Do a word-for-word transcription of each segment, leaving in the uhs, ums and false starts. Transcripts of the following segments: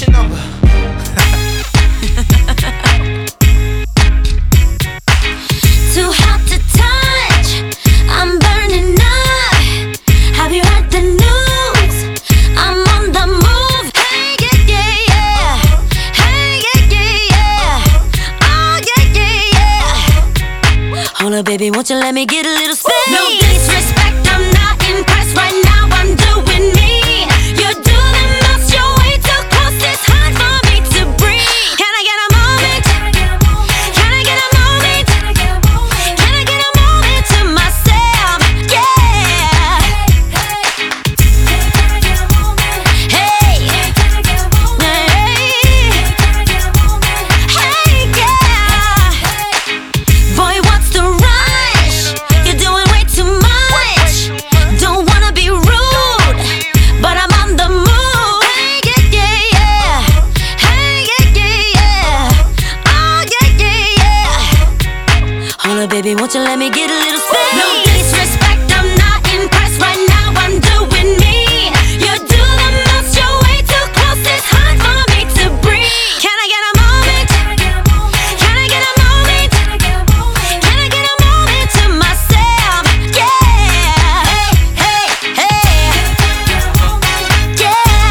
your number? Too hot to touch, I'm burning up. Have you heard the news? I'm on the move. Hey, yeah, yeah, yeah. Hey, yeah, yeah, yeah. Oh, yeah, yeah, yeah. Hold up, baby, won't you let me get a little space? No disrespect, I'm not impressed right now. I'm doing me. You're doing the most, you're way too close. It's hard for me to breathe. Can I get a moment? Can I get a moment? Can I get a moment to myself? Yeah. Hey. Hey, yeah. Boy, what's the rush? You're doing way too much. Don't wanna be rude, but I'm on the move. Hey, yeah, yeah, yeah. Hey, yeah, yeah, yeah. Oh, yeah, yeah, yeah. Hold up, baby, won't you let me get a little space? No disrespect, I'm not impressed right now. I'm doing me. You're doing the most, you're way too close. It's hard for me to breathe. Can I get a moment? Can I get a moment? Can I get a moment to myself? Yeah. Hey, hey, yeah.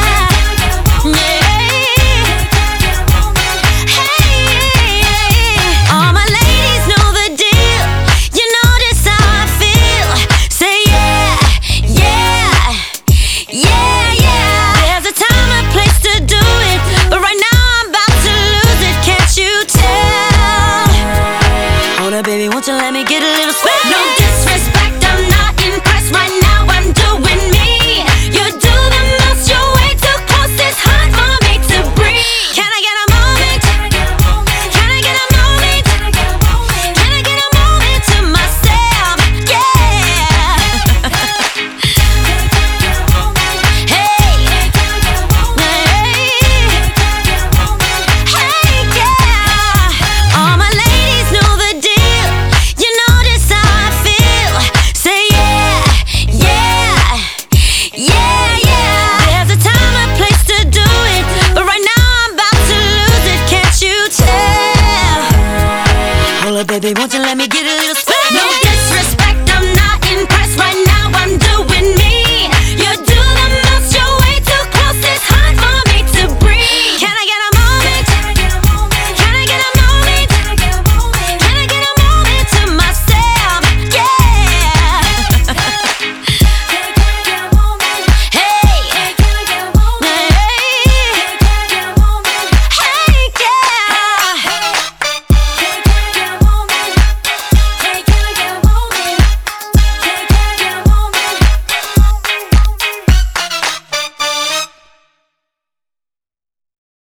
Hey. All my ladies know the deal. You know just how I feel. Say yeah, yeah, yeah, yeah. There's a time and place to do it, but right now I'm about to lose it. Can't you tell? Hold up, baby, won't you let me get a little space? No disrespect, I'm not impressed right now. I'm doing me. You do the most, you're way too close. It's hard for me to breathe. Can I get a moment? Can I get a moment? Can I get a moment to myself? Yeah. Hey. Hey, yeah. All my ladies know the deal. You know just how I feel. Say yeah, yeah, yeah, yeah. There's a time and place to do it, but right now I'm about to lose it. Can't you tell? Hold up, baby, won't you let me get a